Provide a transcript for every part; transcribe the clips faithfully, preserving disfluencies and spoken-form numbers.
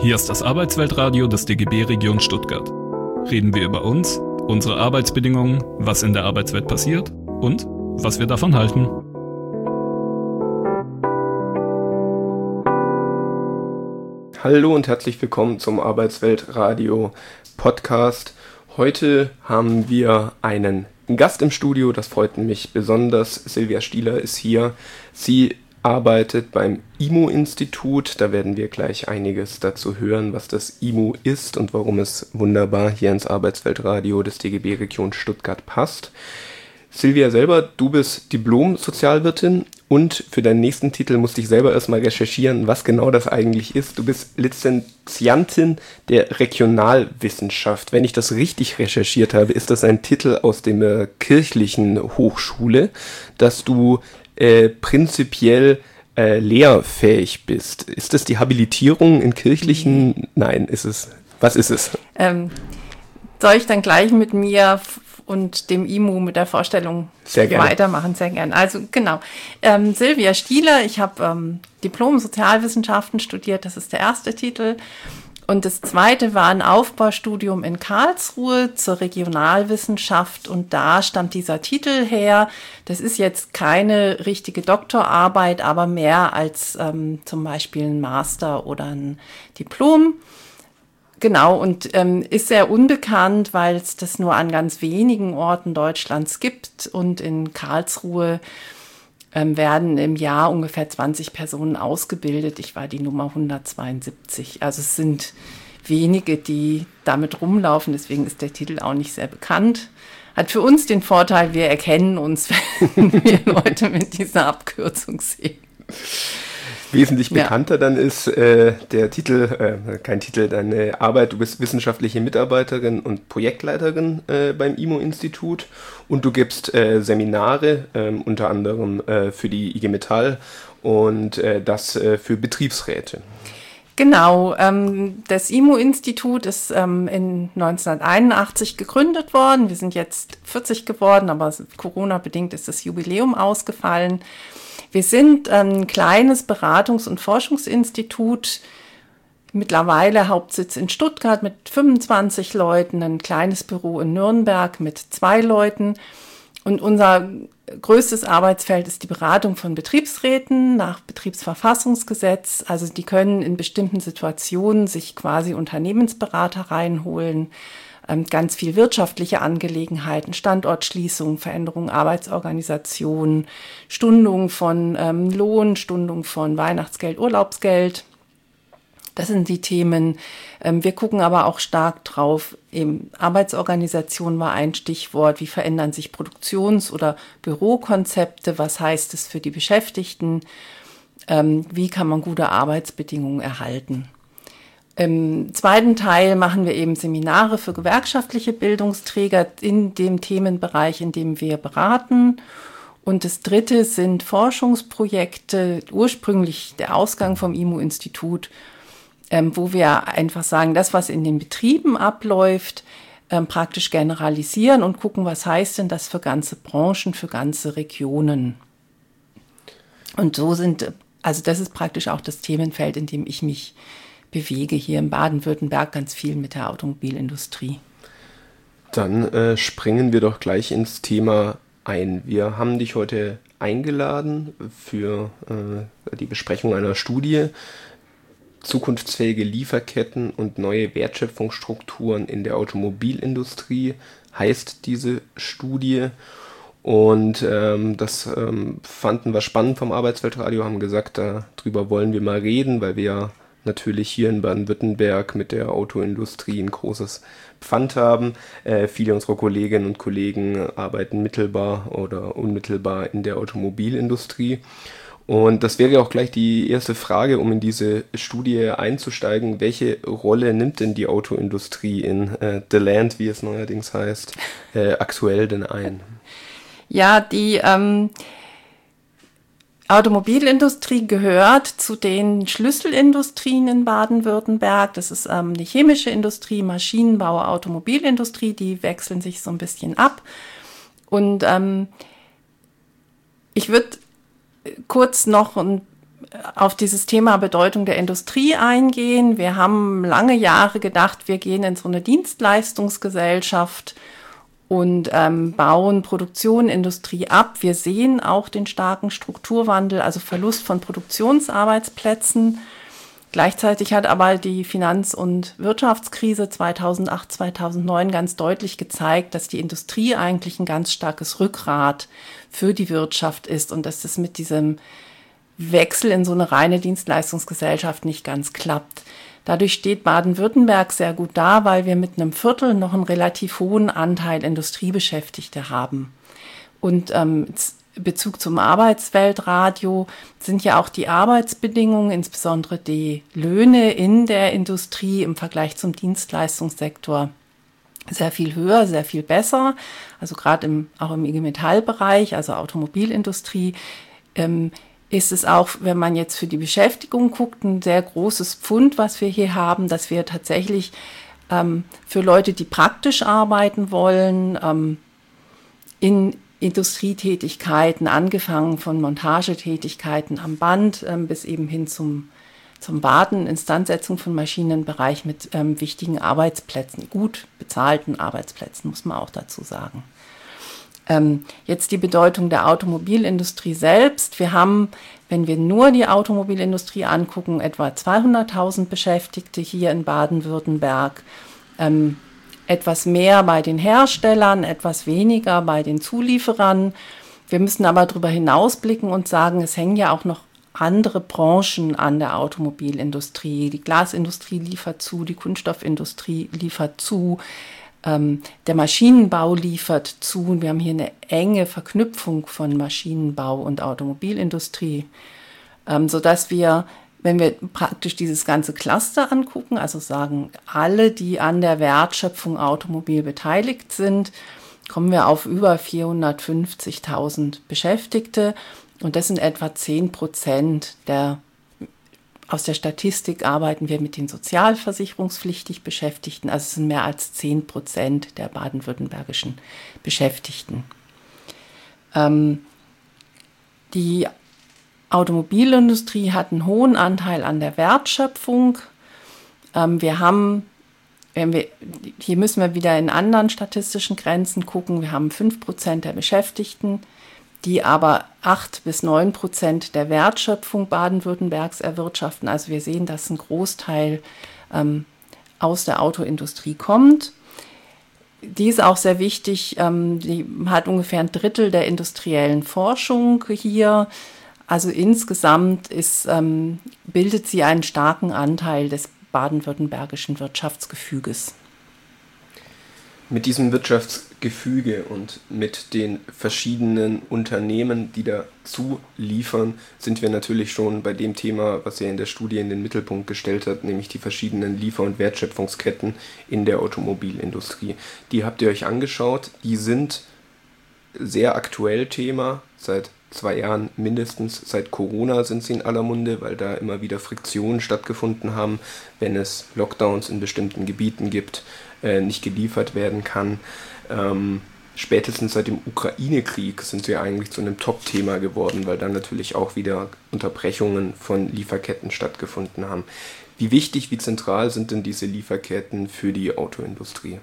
Hier ist das Arbeitsweltradio des D G B Region Stuttgart. Reden wir über uns, unsere Arbeitsbedingungen, was in der Arbeitswelt passiert und was wir davon halten. Hallo und herzlich willkommen zum Arbeitsweltradio Podcast. Heute haben wir einen Gast im Studio, das freut mich besonders. Silvia Stieler ist hier. Sie arbeitet beim I M U-Institut. Da werden wir gleich einiges dazu hören, was das I M U ist und warum es wunderbar hier ins Arbeitsweltradio des D G B Region Stuttgart passt. Silvia selber, du bist Diplom-Sozialwirtin und für deinen nächsten Titel musste ich selber erstmal recherchieren, was genau das eigentlich ist. Du bist Lizenziantin der Regionalwissenschaft. Wenn ich das richtig recherchiert habe, ist das ein Titel aus der kirchlichen Hochschule, dass du äh, prinzipiell äh, lehrfähig bist. Ist das die Habilitierung in kirchlichen? Nein, ist es. Was ist es? Ähm, soll ich dann gleich mit mir und dem I M U mit der Vorstellung sehr weitermachen? Sehr gerne. Also genau, ähm, Silvia Stieler, ich habe ähm, Diplom Sozialwissenschaften studiert, das ist der erste Titel. Und das zweite war ein Aufbaustudium in Karlsruhe zur Regionalwissenschaft und da stammt dieser Titel her. Das ist jetzt keine richtige Doktorarbeit, aber mehr als ähm, zum Beispiel ein Master oder ein Diplom. Genau, und ähm, ist sehr unbekannt, weil es das nur an ganz wenigen Orten Deutschlands gibt. Und in Karlsruhe ähm, werden im Jahr ungefähr zwanzig Personen ausgebildet. Ich war die Nummer hundertzweiundsiebzig. Also es sind wenige, die damit rumlaufen. Deswegen ist der Titel auch nicht sehr bekannt. Hat für uns den Vorteil, wir erkennen uns, wenn wir Leute mit dieser Abkürzung sehen. Wesentlich bekannter ja. Dann ist äh, der Titel, äh, kein Titel, deine Arbeit, du bist wissenschaftliche Mitarbeiterin und Projektleiterin äh, beim I M U-Institut und du gibst äh, Seminare, äh, unter anderem äh, für die I G Metall und äh, das äh, für Betriebsräte. Genau, ähm, das I M U-Institut ist ähm, in neunzehnhunderteinundachtzig gegründet worden. Wir sind jetzt vierzig geworden, aber Corona-bedingt ist das Jubiläum ausgefallen. Wir sind ein kleines Beratungs- und Forschungsinstitut, mittlerweile Hauptsitz in Stuttgart mit fünfundzwanzig Leuten, ein kleines Büro in Nürnberg mit zwei Leuten. Und unser größtes Arbeitsfeld ist die Beratung von Betriebsräten nach Betriebsverfassungsgesetz. Also die können in bestimmten Situationen sich quasi Unternehmensberater reinholen. Ganz viel wirtschaftliche Angelegenheiten, Standortschließungen, Veränderungen, Arbeitsorganisation, Stundung von ähm, Lohn, Stundung von Weihnachtsgeld, Urlaubsgeld. Das sind die Themen. Ähm, wir gucken aber auch stark drauf, eben Arbeitsorganisation war ein Stichwort. Wie verändern sich Produktions- oder Bürokonzepte? Was heißt es für die Beschäftigten? Ähm, wie kann man gute Arbeitsbedingungen erhalten? Im zweiten Teil machen wir eben Seminare für gewerkschaftliche Bildungsträger in dem Themenbereich, in dem wir beraten. Und das dritte sind Forschungsprojekte, ursprünglich der Ausgang vom I M U-Institut, ähm, wo wir einfach sagen, das, was in den Betrieben abläuft, ähm, praktisch generalisieren und gucken, was heißt denn das für ganze Branchen, für ganze Regionen. Und so sind, also das ist praktisch auch das Themenfeld, in dem ich mich bewege hier in Baden-Württemberg ganz viel mit der Automobilindustrie. Dann äh, springen wir doch gleich ins Thema ein. Wir haben dich heute eingeladen für äh, die Besprechung einer Studie Zukunftsfähige Lieferketten und neue Wertschöpfungsstrukturen in der Automobilindustrie heißt diese Studie. Und ähm, das ähm, fanden wir spannend vom Arbeitsweltradio, haben gesagt, darüber wollen wir mal reden, weil wir ja natürlich hier in Baden-Württemberg mit der Autoindustrie ein großes Pfand haben. Äh, viele unserer Kolleginnen und Kollegen arbeiten mittelbar oder unmittelbar in der Automobilindustrie. Und das wäre auch gleich die erste Frage, um in diese Studie einzusteigen. Welche Rolle nimmt denn die Autoindustrie in äh, The Land, wie es neuerdings heißt, äh, aktuell denn ein? Ja, die ähm Automobilindustrie gehört zu den Schlüsselindustrien in Baden-Württemberg. Das ist ähm, die chemische Industrie, Maschinenbau, Automobilindustrie, die wechseln sich so ein bisschen ab. Und ähm, ich würde kurz noch ein auf dieses Thema Bedeutung der Industrie eingehen. Wir haben lange Jahre gedacht, wir gehen in so eine Dienstleistungsgesellschaft und ähm, bauen Produktion, Industrie ab. Wir sehen auch den starken Strukturwandel, also Verlust von Produktionsarbeitsplätzen. Gleichzeitig hat aber die Finanz- und Wirtschaftskrise zweitausendacht, zweitausendneun ganz deutlich gezeigt, dass die Industrie eigentlich ein ganz starkes Rückgrat für die Wirtschaft ist und dass das mit diesem Wechsel in so eine reine Dienstleistungsgesellschaft nicht ganz klappt. Dadurch steht Baden-Württemberg sehr gut da, weil wir mit einem Viertel noch einen relativ hohen Anteil Industriebeschäftigte haben. Und ähm, Bezug zum Arbeitsweltradio sind ja auch die Arbeitsbedingungen, insbesondere die Löhne in der Industrie im Vergleich zum Dienstleistungssektor sehr viel höher, sehr viel besser. Also gerade im, auch im I G Metall-Bereich, also Automobilindustrie, ähm, ist es auch, wenn man jetzt für die Beschäftigung guckt, ein sehr großes Pfund, was wir hier haben, dass wir tatsächlich ähm, für Leute, die praktisch arbeiten wollen, ähm, in Industrietätigkeiten, angefangen von Montagetätigkeiten am Band ähm, bis eben hin zum, zum Warten, Instandsetzung von Maschinenbereich mit ähm, wichtigen Arbeitsplätzen, gut bezahlten Arbeitsplätzen, muss man auch dazu sagen. Ähm, jetzt die Bedeutung der Automobilindustrie selbst. Wir haben, wenn wir nur die Automobilindustrie angucken, etwa zweihunderttausend Beschäftigte hier in Baden-Württemberg. Ähm, etwas mehr bei den Herstellern, etwas weniger bei den Zulieferern. Wir müssen aber darüber hinausblicken und sagen, es hängen ja auch noch andere Branchen an der Automobilindustrie. Die Glasindustrie liefert zu, die Kunststoffindustrie liefert zu. Der Maschinenbau liefert zu. Wir haben hier eine enge Verknüpfung von Maschinenbau und Automobilindustrie, sodass wir, wenn wir praktisch dieses ganze Cluster angucken, also sagen, alle, die an der Wertschöpfung Automobil beteiligt sind, kommen wir auf über vierhundertfünfzigtausend Beschäftigte. Und das sind etwa zehn Prozent der Aus der Statistik arbeiten wir mit den sozialversicherungspflichtig Beschäftigten, also es sind mehr als zehn Prozent der baden-württembergischen Beschäftigten. Ähm, die Automobilindustrie hat einen hohen Anteil an der Wertschöpfung. Ähm, wir haben, wenn wir, hier müssen wir wieder in anderen statistischen Grenzen gucken, wir haben fünf Prozent der Beschäftigten, die aber acht bis neun Prozent der Wertschöpfung Baden-Württembergs erwirtschaften. Also wir sehen, dass ein Großteil ähm, aus der Autoindustrie kommt. Die ist auch sehr wichtig, ähm, die hat ungefähr ein Drittel der industriellen Forschung hier. Also insgesamt ist, ähm, bildet sie einen starken Anteil des baden-württembergischen Wirtschaftsgefüges. Mit diesem Wirtschaftsgefüge und mit den verschiedenen Unternehmen, die dazu liefern, sind wir natürlich schon bei dem Thema, was ihr in der Studie in den Mittelpunkt gestellt habt, nämlich die verschiedenen Liefer- und Wertschöpfungsketten in der Automobilindustrie. Die habt ihr euch angeschaut, die sind sehr aktuell Thema, seit zwei Jahren mindestens, seit Corona sind sie in aller Munde, weil da immer wieder Friktionen stattgefunden haben, wenn es Lockdowns in bestimmten Gebieten gibt, nicht geliefert werden kann. Ähm, spätestens seit dem Ukraine-Krieg sind sie eigentlich zu einem Top-Thema geworden, weil dann natürlich auch wieder Unterbrechungen von Lieferketten stattgefunden haben. Wie wichtig, wie zentral sind denn diese Lieferketten für die Autoindustrie?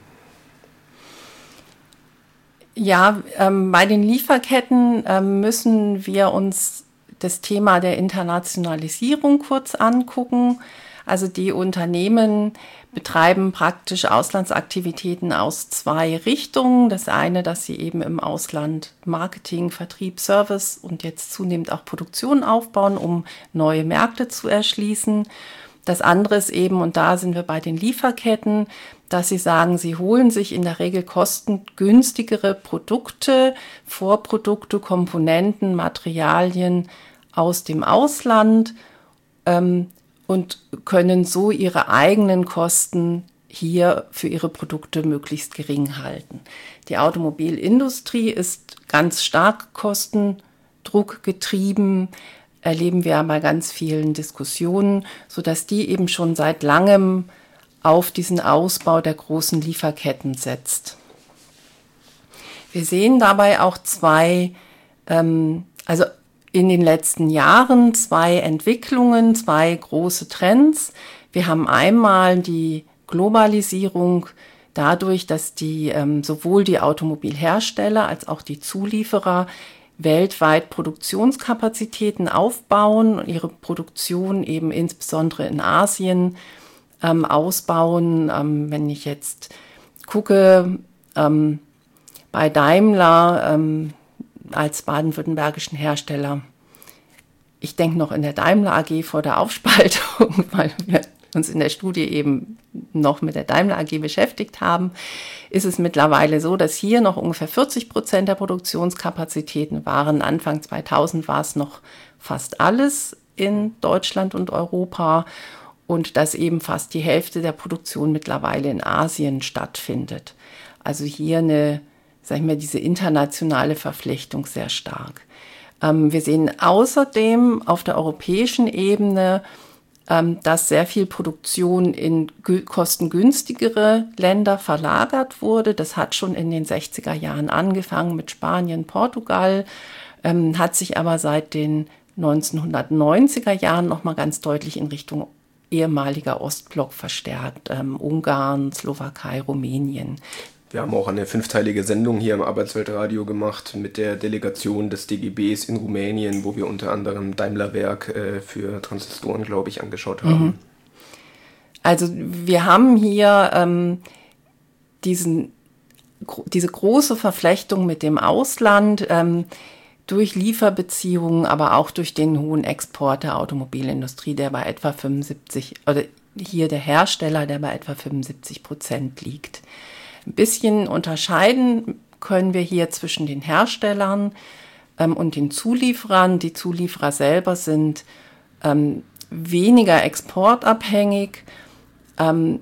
Ja, ähm, bei den Lieferketten ähm, müssen wir uns das Thema der Internationalisierung kurz angucken. Also die Unternehmen betreiben praktisch Auslandsaktivitäten aus zwei Richtungen. Das eine, dass sie eben im Ausland Marketing, Vertrieb, Service und jetzt zunehmend auch Produktion aufbauen, um neue Märkte zu erschließen. Das andere ist eben, und da sind wir bei den Lieferketten, dass sie sagen, sie holen sich in der Regel kostengünstigere Produkte, Vorprodukte, Komponenten, Materialien aus dem Ausland, ähm, und können so ihre eigenen Kosten hier für ihre Produkte möglichst gering halten. Die Automobilindustrie ist ganz stark Kostendruck getrieben, erleben wir bei ganz vielen Diskussionen, sodass die eben schon seit langem auf diesen Ausbau der großen Lieferketten setzt. Wir sehen dabei auch zwei, ähm, also in den letzten Jahren zwei Entwicklungen, zwei große Trends. Wir haben einmal die Globalisierung dadurch, dass die ähm, sowohl die Automobilhersteller als auch die Zulieferer weltweit Produktionskapazitäten aufbauen und ihre Produktion eben insbesondere in Asien ähm, ausbauen. Ähm, wenn ich jetzt gucke, ähm, bei Daimler ähm, als baden-württembergischen Hersteller, ich denke noch in der Daimler A G vor der Aufspaltung, weil wir uns in der Studie eben noch mit der Daimler A G beschäftigt haben, ist es mittlerweile so, dass hier noch ungefähr vierzig Prozent der Produktionskapazitäten waren. Anfang zweitausend war es noch fast alles in Deutschland und Europa und dass eben fast die Hälfte der Produktion mittlerweile in Asien stattfindet. Also hier eine, sag ich mal, diese internationale Verflechtung sehr stark. Ähm, wir sehen außerdem auf der europäischen Ebene, dass sehr viel Produktion in kostengünstigere Länder verlagert wurde. Das hat schon in den sechziger Jahren angefangen mit Spanien, Portugal, ähm, hat sich aber seit den neunzehnhundertneunziger Jahren nochmal ganz deutlich in Richtung ehemaliger Ostblock verstärkt. Ähm, Ungarn, Slowakei, Rumänien. Wir haben auch eine fünfteilige Sendung hier im Arbeitsweltradio gemacht mit der Delegation des D G Bs in Rumänien, wo wir unter anderem Daimler-Werk äh, für Transistoren, glaube ich, angeschaut haben. Mhm. Also wir haben hier ähm, diesen, diese große Verflechtung mit dem Ausland ähm, durch Lieferbeziehungen, aber auch durch den hohen Export der Automobilindustrie, der bei etwa fünfundsiebzig, oder hier der Hersteller, der bei etwa fünfundsiebzig Prozent liegt. Ein bisschen unterscheiden können wir hier zwischen den Herstellern ähm, und den Zulieferern. Die Zulieferer selber sind ähm, weniger exportabhängig, ähm,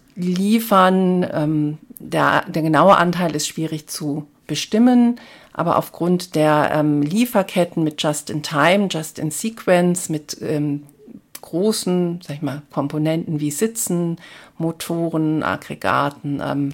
liefern, ähm, der, der genaue Anteil ist schwierig zu bestimmen, aber aufgrund der ähm, Lieferketten mit Just-in-Time, Just-in-Sequence, mit ähm, großen, sag ich mal, Komponenten wie Sitzen, Motoren, Aggregaten, ähm,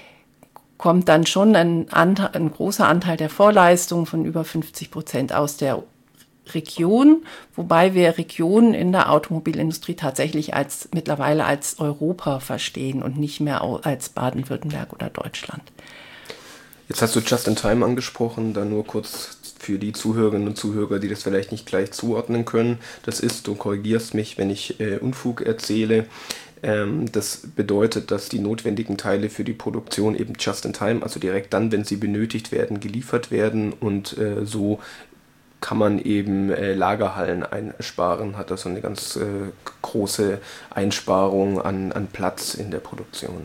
kommt dann schon ein, Anteil, ein großer Anteil der Vorleistung von über fünfzig Prozent aus der Region, wobei wir Regionen in der Automobilindustrie tatsächlich als mittlerweile als Europa verstehen und nicht mehr als Baden-Württemberg oder Deutschland. Jetzt hast du Just-in-Time angesprochen, da nur kurz für die Zuhörerinnen und Zuhörer, die das vielleicht nicht gleich zuordnen können. Das ist, du korrigierst mich, wenn ich äh, Unfug erzähle, ähm, das bedeutet, dass die notwendigen Teile für die Produktion eben Just-in-Time, also direkt dann, wenn sie benötigt werden, geliefert werden und äh, so kann man eben äh, Lagerhallen einsparen, hat das so eine ganz äh, große Einsparung an, an Platz in der Produktion.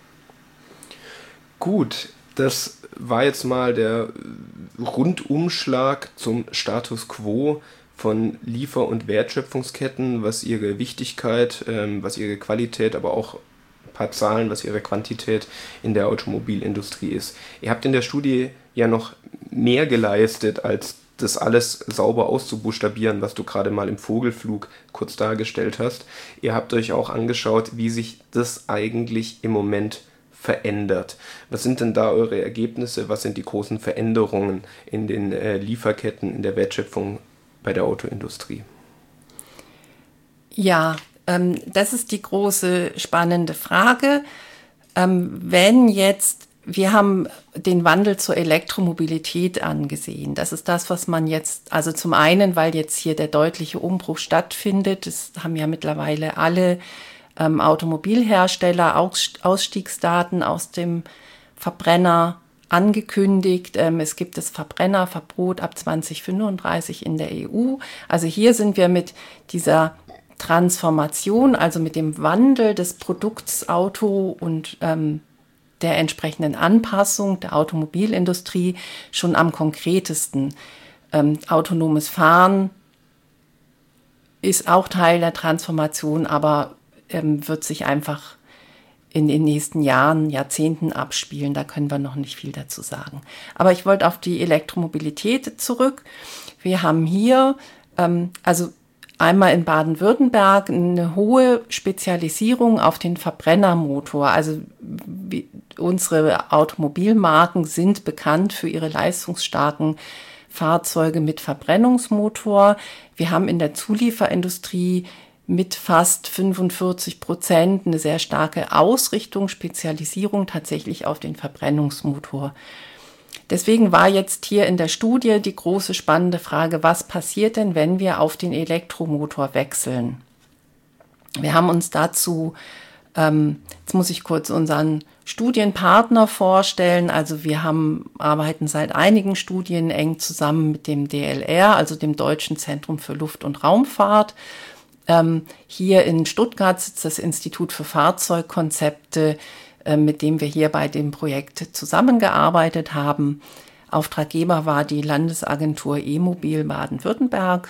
Gut, das war jetzt mal der Rundumschlag zum Status quo von Liefer- und Wertschöpfungsketten, was ihre Wichtigkeit, ähm, was ihre Qualität, aber auch ein paar Zahlen, was ihre Quantität in der Automobilindustrie ist. Ihr habt in der Studie ja noch mehr geleistet, als das alles sauber auszubuchstabieren, was du gerade mal im Vogelflug kurz dargestellt hast. Ihr habt euch auch angeschaut, wie sich das eigentlich im Moment verändert. Was sind denn da eure Ergebnisse? Was sind die großen Veränderungen in den äh, Lieferketten, in der Wertschöpfung bei der Autoindustrie? Ja, ähm, das ist die große spannende Frage. Ähm, wenn jetzt, wir haben den Wandel zur Elektromobilität angesehen. Das ist das, was man jetzt, also zum einen, weil jetzt hier der deutliche Umbruch stattfindet. Das haben ja mittlerweile alle ähm, Automobilhersteller Aus, Ausstiegsdaten aus dem Verbrenner angekündigt. Ähm, es gibt das Verbrennerverbot ab zwanzig fünfunddreißig in der E U. Also hier sind wir mit dieser Transformation, also mit dem Wandel des Produkts Auto und ähm, der entsprechenden Anpassung der Automobilindustrie schon am konkretesten. Ähm, autonomes Fahren ist auch Teil der Transformation, aber ähm, wird sich einfach in den nächsten Jahren, Jahrzehnten abspielen. Da können wir noch nicht viel dazu sagen. Aber ich wollte auf die Elektromobilität zurück. Wir haben hier, ähm, also einmal in Baden-Württemberg, eine hohe Spezialisierung auf den Verbrennermotor. Also wie, unsere Automobilmarken sind bekannt für ihre leistungsstarken Fahrzeuge mit Verbrennungsmotor. Wir haben in der Zulieferindustrie mit fast fünfundvierzig Prozent eine sehr starke Ausrichtung, Spezialisierung tatsächlich auf den Verbrennungsmotor. Deswegen war jetzt hier in der Studie die große spannende Frage, was passiert denn, wenn wir auf den Elektromotor wechseln? Wir haben uns dazu, ähm, jetzt muss ich kurz unseren Studienpartner vorstellen, also wir haben, arbeiten seit einigen Studien eng zusammen mit dem D L R, also dem Deutschen Zentrum für Luft- und Raumfahrt. Ähm, hier in Stuttgart sitzt das Institut für Fahrzeugkonzepte, äh, mit dem wir hier bei dem Projekt zusammengearbeitet haben. Auftraggeber war die Landesagentur E-Mobil Baden-Württemberg.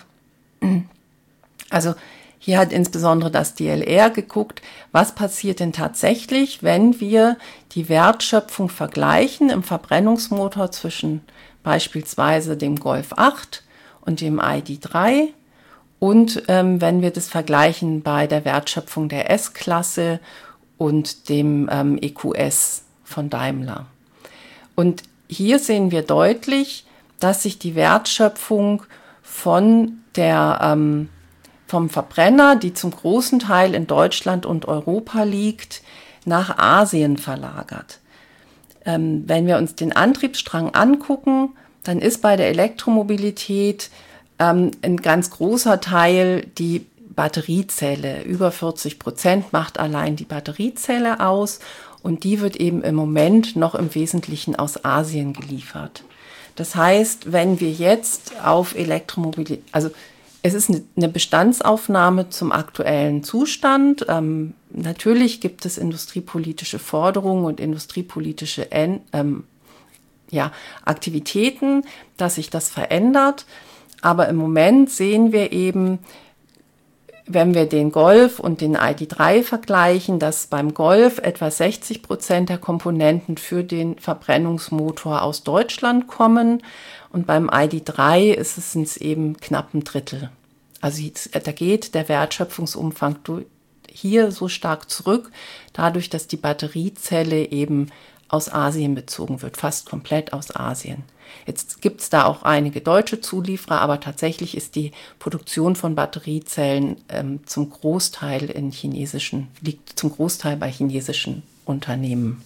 Also hier hat insbesondere das D L R geguckt, was passiert denn tatsächlich, wenn wir die Wertschöpfung vergleichen im Verbrennungsmotor zwischen beispielsweise dem Golf acht und dem I D drei. Und ähm, wenn wir das vergleichen bei der Wertschöpfung der S-Klasse und dem ähm, E Q S von Daimler. Und hier sehen wir deutlich, dass sich die Wertschöpfung von der, ähm, vom Verbrenner, die zum großen Teil in Deutschland und Europa liegt, nach Asien verlagert. Ähm, wenn wir uns den Antriebsstrang angucken, dann ist bei der Elektromobilität Ähm, ein ganz großer Teil die Batteriezelle. Über vierzig Prozent macht allein die Batteriezelle aus und die wird eben im Moment noch im Wesentlichen aus Asien geliefert. Das heißt, wenn wir jetzt auf Elektromobilität, also es ist eine Bestandsaufnahme zum aktuellen Zustand. Ähm, natürlich gibt es industriepolitische Forderungen und industriepolitische ähm, ja, Aktivitäten, dass sich das verändert. Aber im Moment sehen wir eben, wenn wir den Golf und den I D drei vergleichen, dass beim Golf etwa sechzig Prozent der Komponenten für den Verbrennungsmotor aus Deutschland kommen und beim I D drei ist es sind's eben knapp ein Drittel. Also da geht der Wertschöpfungsumfang hier so stark zurück, dadurch, dass die Batteriezelle eben aus Asien bezogen wird, fast komplett aus Asien. Jetzt gibt es da auch einige deutsche Zulieferer, aber tatsächlich ist die Produktion von Batteriezellen ähm, zum Großteil in chinesischen, liegt zum Großteil bei chinesischen Unternehmen.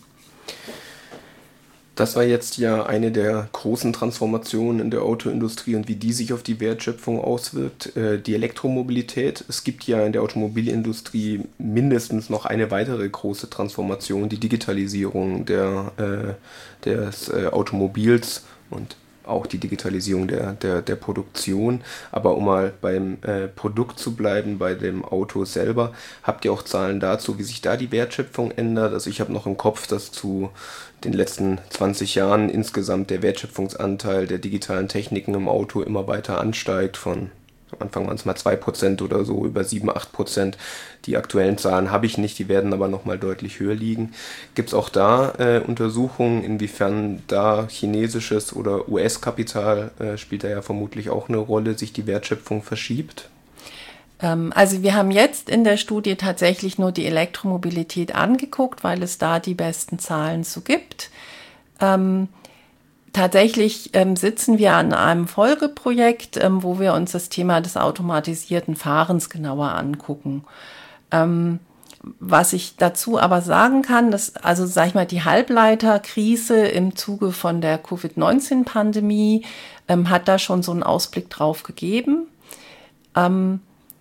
Das war jetzt ja eine der großen Transformationen in der Autoindustrie und wie die sich auf die Wertschöpfung auswirkt, äh, die Elektromobilität. Es gibt ja in der Automobilindustrie mindestens noch eine weitere große Transformation, die Digitalisierung der, äh, des äh, Automobils und auch die Digitalisierung der, der, der Produktion. Aber um mal beim äh, Produkt zu bleiben, bei dem Auto selber, habt ihr auch Zahlen dazu, wie sich da die Wertschöpfung ändert? Also ich habe noch im Kopf, dass zu den letzten zwanzig Jahren insgesamt der Wertschöpfungsanteil der digitalen Techniken im Auto immer weiter ansteigt, von am Anfang waren es mal zwei Prozent oder so, über sieben, acht Prozent. Die aktuellen Zahlen habe ich nicht, die werden aber nochmal deutlich höher liegen. Gibt es auch da äh, Untersuchungen, inwiefern da chinesisches oder U S-Kapital, äh, spielt da ja vermutlich auch eine Rolle, sich die Wertschöpfung verschiebt? Ähm, also wir haben jetzt in der Studie tatsächlich nur die Elektromobilität angeguckt, weil es da die besten Zahlen zu gibt. Ähm, Tatsächlich ähm, sitzen wir an einem Folgeprojekt, ähm, wo wir uns das Thema des automatisierten Fahrens genauer angucken. Ähm, was ich dazu aber sagen kann, dass, also sag ich mal, die Halbleiterkrise im Zuge von der Covid neunzehn Pandemie ähm, hat da schon so einen Ausblick drauf gegeben. Ähm,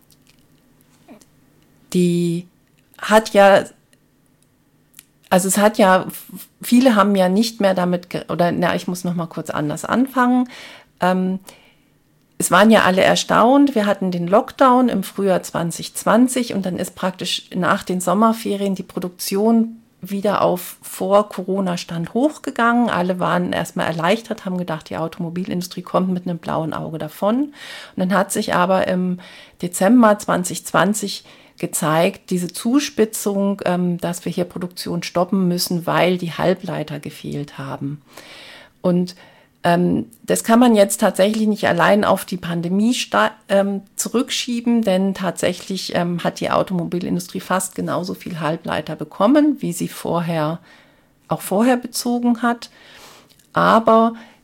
die hat ja Also es hat ja, viele haben ja nicht mehr damit, oder na, ich muss noch mal kurz anders anfangen. Ähm, es waren ja alle erstaunt, wir hatten den Lockdown im Frühjahr zwanzig zwanzig und dann ist praktisch nach den Sommerferien die Produktion wieder auf Vor-Corona-Stand hochgegangen. Alle waren erstmal erleichtert, haben gedacht, die Automobilindustrie kommt mit einem blauen Auge davon. Und dann hat sich aber im Dezember zwanzig zwanzig gezeigt, diese Zuspitzung, ähm, dass wir hier Produktion stoppen müssen, weil die Halbleiter gefehlt haben. Und ähm, das kann man jetzt tatsächlich nicht allein auf die Pandemie sta- ähm, zurückschieben, denn tatsächlich ähm, hat die Automobilindustrie fast genauso viel Halbleiter bekommen, wie sie vorher auch vorher bezogen hat. Aber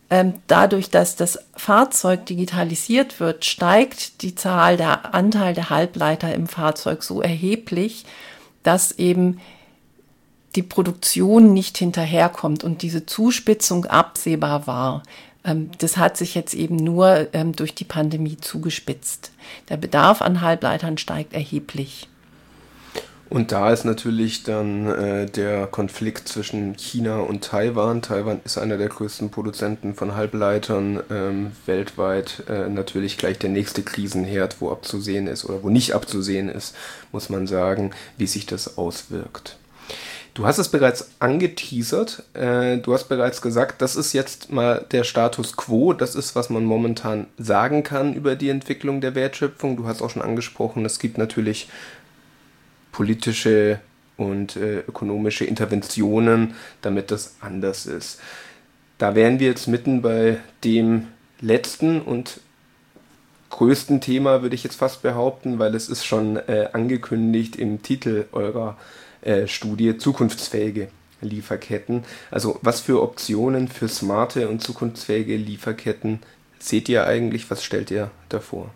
ähm, dadurch, dass das Fahrzeug digitalisiert wird, steigt die Zahl, der Anteil der Halbleiter im Fahrzeug so erheblich, dass eben die Produktion nicht hinterherkommt und diese Zuspitzung absehbar war. Ähm, das hat sich jetzt eben nur ähm, durch die Pandemie zugespitzt. Der Bedarf an Halbleitern steigt erheblich. Und da ist natürlich dann äh, der Konflikt zwischen China und Taiwan. Taiwan ist einer der größten Produzenten von Halbleitern ähm, weltweit. Äh, natürlich gleich der nächste Krisenherd, wo abzusehen ist oder wo nicht abzusehen ist, muss man sagen, wie sich das auswirkt. Du hast es bereits angeteasert, äh, du hast bereits gesagt, das ist jetzt mal der Status quo, das ist, was man momentan sagen kann über die Entwicklung der Wertschöpfung. Du hast auch schon angesprochen, es gibt natürlich politische und äh, ökonomische Interventionen, damit das anders ist. Da wären wir jetzt mitten bei dem letzten und größten Thema, würde ich jetzt fast behaupten, weil es ist schon äh, angekündigt im Titel eurer Studie, zukunftsfähige Lieferketten. Also was für Optionen für smarte und zukunftsfähige Lieferketten seht ihr eigentlich? Was stellt ihr davor?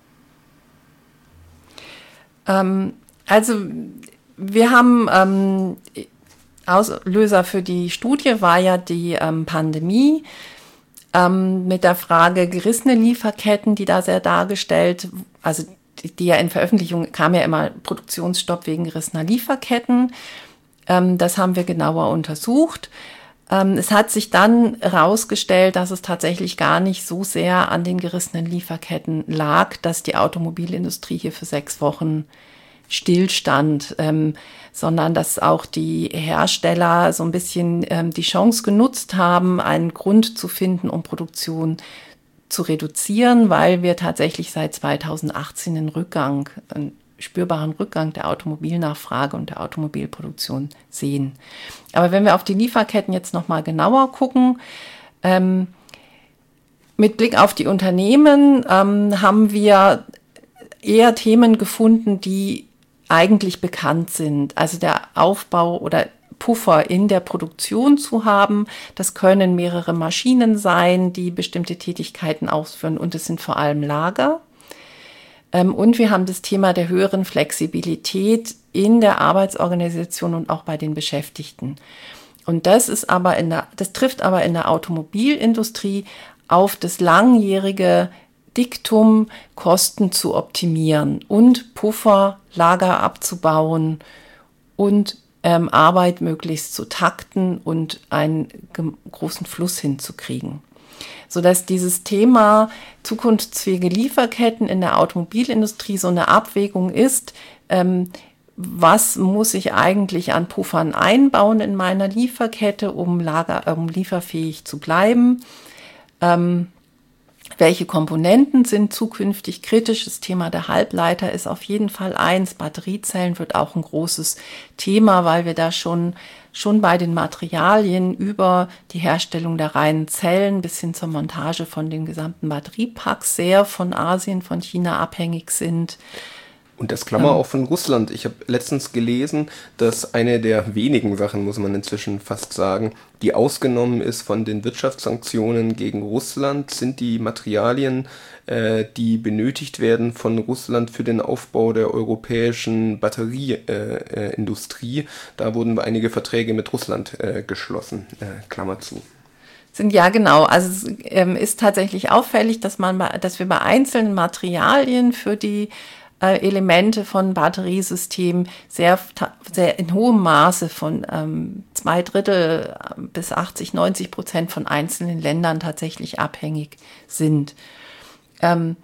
Ähm, also wir haben ähm, Auslöser für die Studie war ja die ähm, Pandemie ähm, mit der Frage gerissene Lieferketten, die da sehr dargestellt, also die ja in Veröffentlichung kam ja immer Produktionsstopp wegen gerissener Lieferketten. Ähm, das haben wir genauer untersucht. Ähm, es hat sich dann herausgestellt, dass es tatsächlich gar nicht so sehr an den gerissenen Lieferketten lag, dass die Automobilindustrie hier für sechs Wochen stillstand, ähm, sondern dass auch die Hersteller so ein bisschen ähm, die Chance genutzt haben, einen Grund zu finden, um Produktion zu reduzieren, weil wir tatsächlich seit zweitausendachtzehn einen Rückgang, einen spürbaren Rückgang der Automobilnachfrage und der Automobilproduktion sehen. Aber wenn wir auf die Lieferketten jetzt nochmal genauer gucken, ähm, mit Blick auf die Unternehmen ähm, haben wir eher Themen gefunden, die eigentlich bekannt sind. Also der Aufbau oder Puffer in der Produktion zu haben. Das können mehrere Maschinen sein, die bestimmte Tätigkeiten ausführen, und es sind vor allem Lager. Und wir haben das Thema der höheren Flexibilität in der Arbeitsorganisation und auch bei den Beschäftigten. Und das ist aber in der, das trifft aber in der Automobilindustrie auf das langjährige Diktum, Kosten zu optimieren und Puffer, Lager abzubauen und Ähm, Arbeit möglichst zu takten und einen ge- großen Fluss hinzukriegen. Sodass dieses Thema zukunftsfähige Lieferketten in der Automobilindustrie so eine Abwägung ist, ähm, was muss ich eigentlich an Puffern einbauen in meiner Lieferkette, um, Lager, um lieferfähig zu bleiben. Ähm, Welche Komponenten sind zukünftig kritisch? Das Thema der Halbleiter ist auf jeden Fall eins. Batteriezellen wird auch ein großes Thema, weil wir da schon, schon bei den Materialien über die Herstellung der reinen Zellen bis hin zur Montage von den gesamten Batteriepacks sehr von Asien, von China abhängig sind. Und das Klammer auch von Russland. Ich habe letztens gelesen, dass eine der wenigen Sachen, muss man inzwischen fast sagen, die ausgenommen ist von den Wirtschaftssanktionen gegen Russland, sind die Materialien, äh, die benötigt werden von Russland für den Aufbau der europäischen Batterieindustrie. Äh, äh, da wurden einige Verträge mit Russland äh, geschlossen. Äh, Klammer zu. Sind ja genau. Also es ähm, ist tatsächlich auffällig, dass man, bei, dass wir bei einzelnen Materialien für die Elemente von Batteriesystemen sehr, sehr in hohem Maße von ähm, zwei Drittel bis achtzig, neunzig Prozent von einzelnen Ländern tatsächlich abhängig sind. Ähm,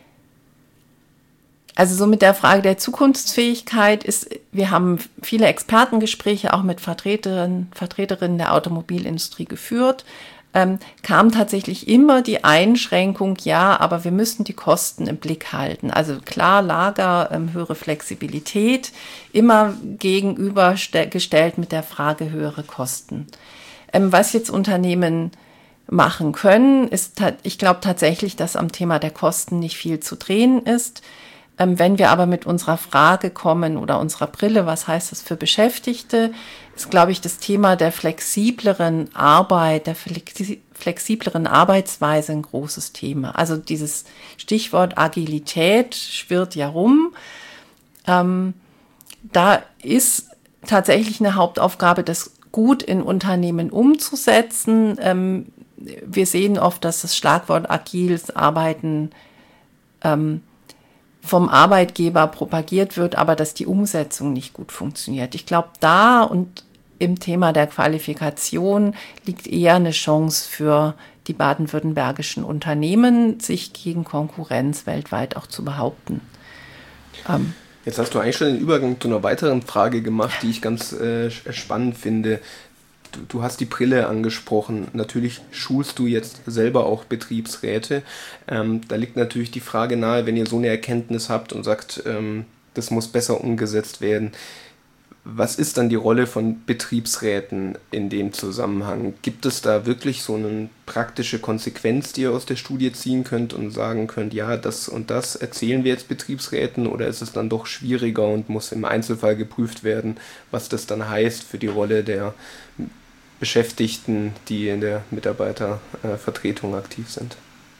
also so mit der Frage der Zukunftsfähigkeit ist, wir haben viele Expertengespräche auch mit Vertreterinnen, Vertreterinnen der Automobilindustrie geführt. Ähm, kam tatsächlich immer die Einschränkung, ja, aber wir müssen die Kosten im Blick halten. Also klar, Lager, ähm, höhere Flexibilität, immer gegenübergestellt mit der Frage höhere Kosten. Ähm, was jetzt Unternehmen machen können, ist, ich glaube tatsächlich, dass am Thema der Kosten nicht viel zu drehen ist. Ähm, wenn wir aber mit unserer Frage kommen oder unserer Brille, was heißt das für Beschäftigte, ist, glaube ich, das Thema der flexibleren Arbeit, der flexi- flexibleren Arbeitsweise ein großes Thema. Also dieses Stichwort Agilität schwirrt ja rum. Ähm, da ist tatsächlich eine Hauptaufgabe, das gut in Unternehmen umzusetzen. Ähm, wir sehen oft, dass das Schlagwort agiles Arbeiten ähm, vom Arbeitgeber propagiert wird, aber dass die Umsetzung nicht gut funktioniert. Ich glaube, da und im Thema der Qualifikation liegt eher eine Chance für die baden-württembergischen Unternehmen, sich gegen Konkurrenz weltweit auch zu behaupten. Ähm, Jetzt hast du eigentlich schon den Übergang zu einer weiteren Frage gemacht, die ich ganz äh, spannend finde. Du, du hast die Brille angesprochen. Natürlich schulst du jetzt selber auch Betriebsräte. Ähm, da liegt natürlich die Frage nahe, wenn ihr so eine Erkenntnis habt und sagt, ähm, das muss besser umgesetzt werden. Was ist dann die Rolle von Betriebsräten in dem Zusammenhang? Gibt es da wirklich so eine praktische Konsequenz, die ihr aus der Studie ziehen könnt und sagen könnt, ja, das und das erzählen wir jetzt Betriebsräten, oder ist es dann doch schwieriger und muss im Einzelfall geprüft werden, was das dann heißt für die Rolle der Beschäftigten, die in der Mitarbeitervertretung aktiv sind?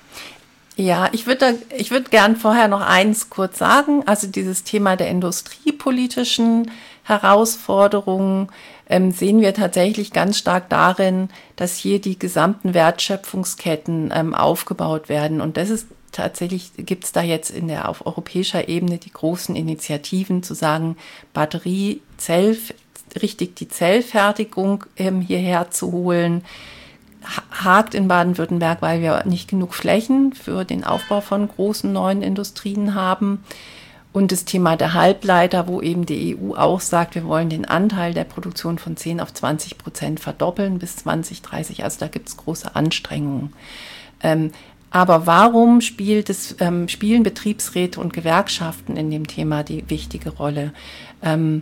Ja, ich würde ich würde gern vorher noch eins kurz sagen. Also dieses Thema der industriepolitischen Herausforderungen ähm, sehen wir tatsächlich ganz stark darin, dass hier die gesamten Wertschöpfungsketten ähm, aufgebaut werden. Und das ist tatsächlich, gibt es da jetzt in der auf europäischer Ebene die großen Initiativen zu sagen, Batterie, Zell, richtig die Zellfertigung ähm, hierher zu holen. Hakt in Baden-Württemberg, weil wir nicht genug Flächen für den Aufbau von großen neuen Industrien haben. Und das Thema der Halbleiter, wo eben die E U auch sagt, wir wollen den Anteil der Produktion von zehn auf zwanzig Prozent verdoppeln bis zwanzig dreißig. Also da gibt es große Anstrengungen. Ähm, aber warum spielt es, ähm, spielen Betriebsräte und Gewerkschaften in dem Thema die wichtige Rolle? Ähm,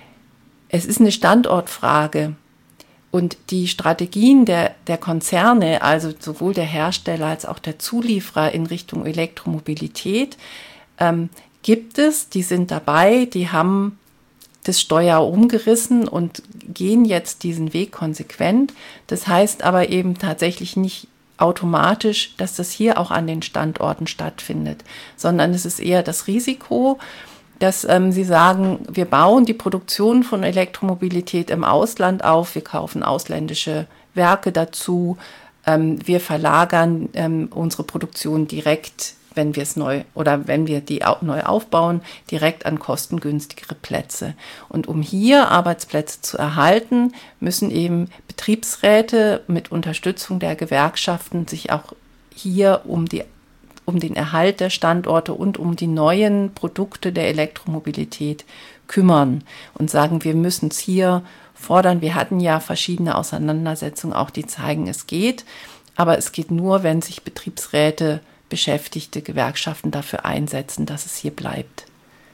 es ist eine Standortfrage. Und die Strategien der, der Konzerne, also sowohl der Hersteller als auch der Zulieferer in Richtung Elektromobilität, ähm, gibt es, die sind dabei, die haben das Steuer umgerissen und gehen jetzt diesen Weg konsequent. Das heißt aber eben tatsächlich nicht automatisch, dass das hier auch an den Standorten stattfindet, sondern es ist eher das Risiko, dass ähm, sie sagen, wir bauen die Produktion von Elektromobilität im Ausland auf, wir kaufen ausländische Werke dazu, ähm, wir verlagern ähm, unsere Produktion direkt, wenn wir es neu oder wenn wir die au- neu aufbauen, direkt an kostengünstigere Plätze. Und um hier Arbeitsplätze zu erhalten, müssen eben Betriebsräte mit Unterstützung der Gewerkschaften sich auch hier um die um den Erhalt der Standorte und um die neuen Produkte der Elektromobilität kümmern und sagen, wir müssen es hier fordern. Wir hatten ja verschiedene Auseinandersetzungen, auch die zeigen, es geht, aber es geht nur, wenn sich Betriebsräte, Beschäftigte, Gewerkschaften dafür einsetzen, dass es hier bleibt.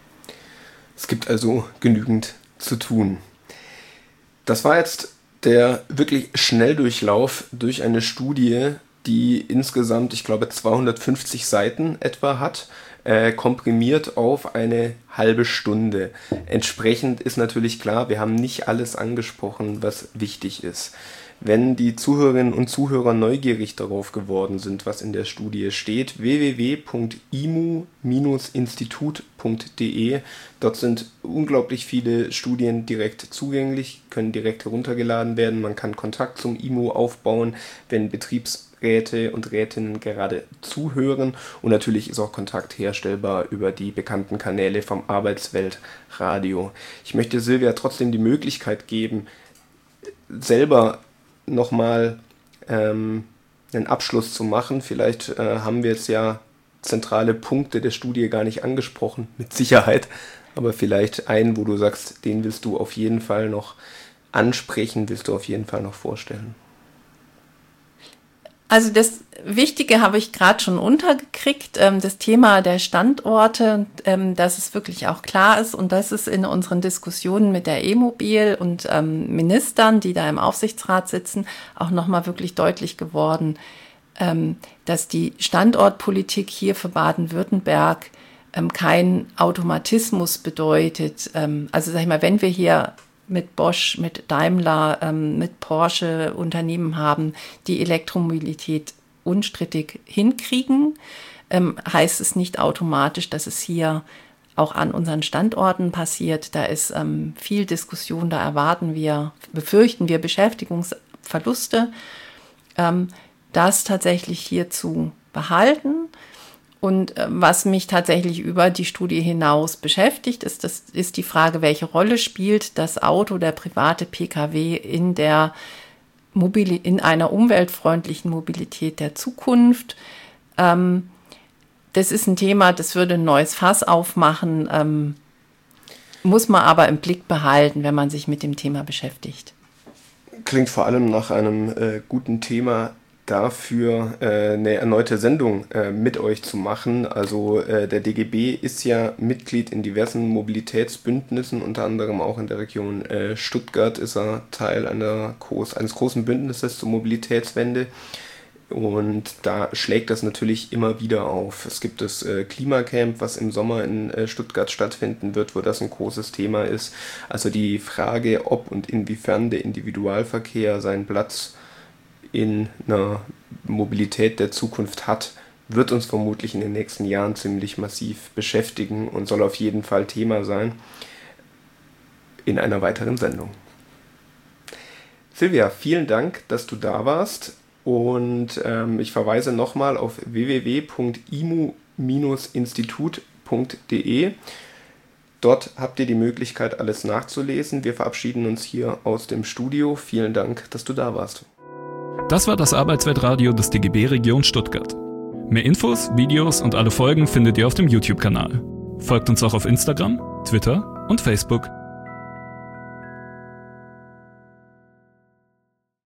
Es gibt also genügend zu tun. Das war jetzt der wirklich Schnelldurchlauf durch eine Studie, die insgesamt, ich glaube, zweihundertfünfzig Seiten etwa hat, äh, komprimiert auf eine halbe Stunde. Entsprechend ist natürlich klar, wir haben nicht alles angesprochen, was wichtig ist. Wenn die Zuhörerinnen und Zuhörer neugierig darauf geworden sind, was in der Studie steht, w w w punkt i m u Bindestrich institut punkt d e. Dort sind unglaublich viele Studien direkt zugänglich, können direkt heruntergeladen werden. Man kann Kontakt zum I M U aufbauen, wenn Betriebsräte und Rätinnen gerade zuhören. Und natürlich ist auch Kontakt herstellbar über die bekannten Kanäle vom Arbeitsweltradio. Ich möchte Silvia trotzdem die Möglichkeit geben, selber nochmal ähm, einen Abschluss zu machen. Vielleicht äh, haben wir jetzt ja zentrale Punkte der Studie gar nicht angesprochen, mit Sicherheit, aber vielleicht einen, wo du sagst, den willst du auf jeden Fall noch ansprechen, willst du auf jeden Fall noch vorstellen. Also das Wichtige habe ich gerade schon untergekriegt, ähm, das Thema der Standorte, ähm, dass es wirklich auch klar ist und das ist in unseren Diskussionen mit der E-Mobil und ähm, Ministern, die da im Aufsichtsrat sitzen, auch nochmal wirklich deutlich geworden, ähm, dass die Standortpolitik hier für Baden-Württemberg ähm, kein Automatismus bedeutet. Ähm, also sag ich mal, wenn wir hier mit Bosch, mit Daimler, ähm, mit Porsche Unternehmen haben, die Elektromobilität unstrittig hinkriegen, ähm, heißt es nicht automatisch, dass es hier auch an unseren Standorten passiert. Da ist ähm, viel Diskussion, da erwarten wir, befürchten wir Beschäftigungsverluste. Ähm, das tatsächlich hier zu behalten. Und äh, was mich tatsächlich über die Studie hinaus beschäftigt, ist, das, ist die Frage, welche Rolle spielt das Auto, der private Pkw in der Mobili- in einer umweltfreundlichen Mobilität der Zukunft. Ähm, Das ist ein Thema, das würde ein neues Fass aufmachen, ähm, muss man aber im Blick behalten, wenn man sich mit dem Thema beschäftigt. Klingt vor allem nach einem äh, guten Thema dafür, äh, eine erneute Sendung äh, mit euch zu machen. Also äh, der D G B ist ja Mitglied in diversen Mobilitätsbündnissen, unter anderem auch in der Region äh, Stuttgart ist er Teil einer groß, eines großen Bündnisses zur Mobilitätswende. Und da schlägt das natürlich immer wieder auf. Es gibt das äh, Klimacamp, was im Sommer in äh, Stuttgart stattfinden wird, wo das ein großes Thema ist. Also die Frage, ob und inwiefern der Individualverkehr seinen Platz in einer Mobilität der Zukunft hat, wird uns vermutlich in den nächsten Jahren ziemlich massiv beschäftigen und soll auf jeden Fall Thema sein in einer weiteren Sendung. Silvia, vielen Dank, dass du da warst. Und ähm, ich verweise nochmal auf w w w punkt i m u Bindestrich institut punkt d e. Dort habt ihr die Möglichkeit, alles nachzulesen. Wir verabschieden uns hier aus dem Studio. Vielen Dank, dass du da warst. Das war das Arbeitsweltradio des D G B Region Stuttgart. Mehr Infos, Videos und alle Folgen findet ihr auf dem YouTube-Kanal. Folgt uns auch auf Instagram, Twitter und Facebook.